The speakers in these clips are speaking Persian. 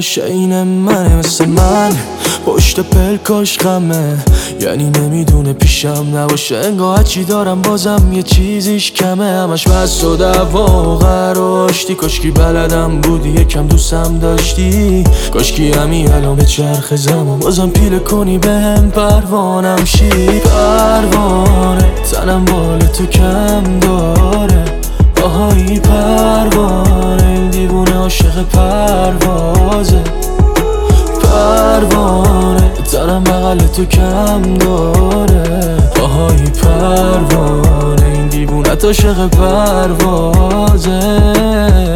عاشقین منه مثل من، پشت پلکاش غمه، یعنی نمیدونه پیشم نباشه انگاه چی دارم بازم یه چیزیش کمه. همش بس و دعوا و قراشتی، کاشکی بلدم بودی یکم دوستم داشتی، کاشکی همین الان به چرخ زمان بازم پیله کنی بهم پروانم شی. پروانه تنم بال تو کم داره، آهایی پروانه این دیوونه عاشق پروازه. پروانه تنم بغل تو کم داره، آهایی پروانه این دیوونه عاشق پروازه.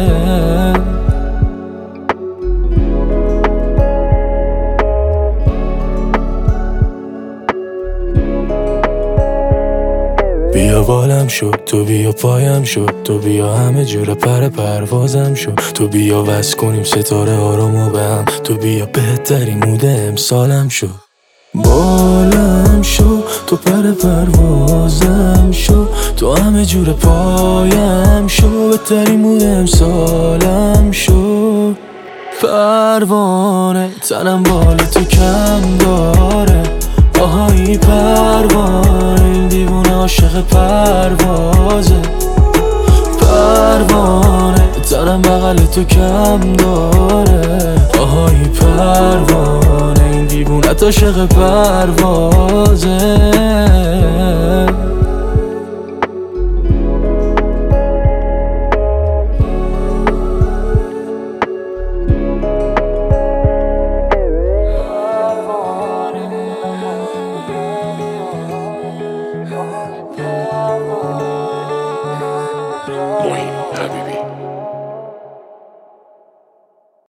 بیا بالم شد تو، بیا پایم شد تو، بیا همه جور پروازم شد تو، بیا وصل کنیم ستاره آرامو به هم، تو بیا بهترین مود امسالم شد. بالم شد تو پروازم شد تو، همه جور پایم شد بهترین مود امسالم شد. پروانه تنم بال تو کم داره، آهایی پروانه این دیوونه عاشق پروازه. پروانه تنم بغل تو کم داره، آهایی پروانه این دیوونه عاشق پروازه. Moin Habibi.